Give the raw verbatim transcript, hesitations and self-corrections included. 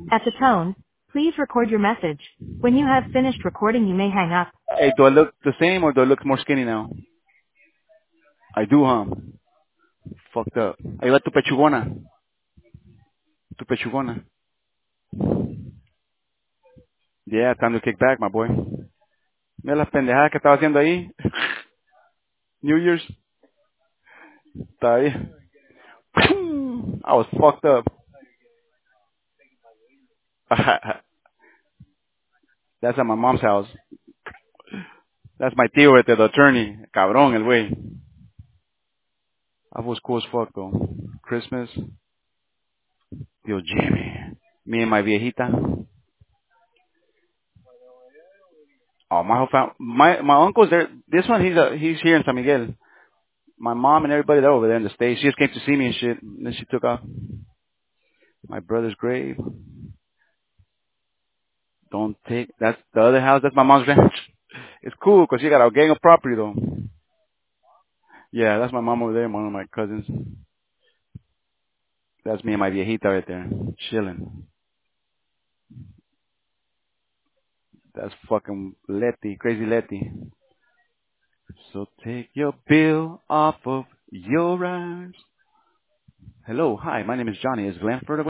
At the tone, please record your message. When you have finished recording, you may hang up. Hey, do I look the same or do I look more skinny now? I do, huh? Fucked up. Ahí va tu pechugona. Tu pechugona. Yeah, time to kick back, my boy. Mira las pendejadas que estaba haciendo ahí. New Year's. Estaba ahí. I was fucked up. That's at my mom's house. That's my tío right there, the attorney. Cabrón, el güey. I was cool as fuck, though. Christmas. Tío Jimmy. Me and my viejita. Oh, my whole fam- my my uncle's there. This one, he's uh, he's here in San Miguel. My mom and everybody, they're over there in the States. She just came to see me and shit. And then she took off. My brother's grave. Don't take, that's the other house. That's my mom's ranch. It's cool because she got a gang of property though. Yeah, that's my mom over there, one of my cousins. That's me and my viejita right there, chilling. That's fucking Letty, crazy Letty. So take your bill off of your eyes. Hello, hi, my name is Johnny. Is Glenn Further?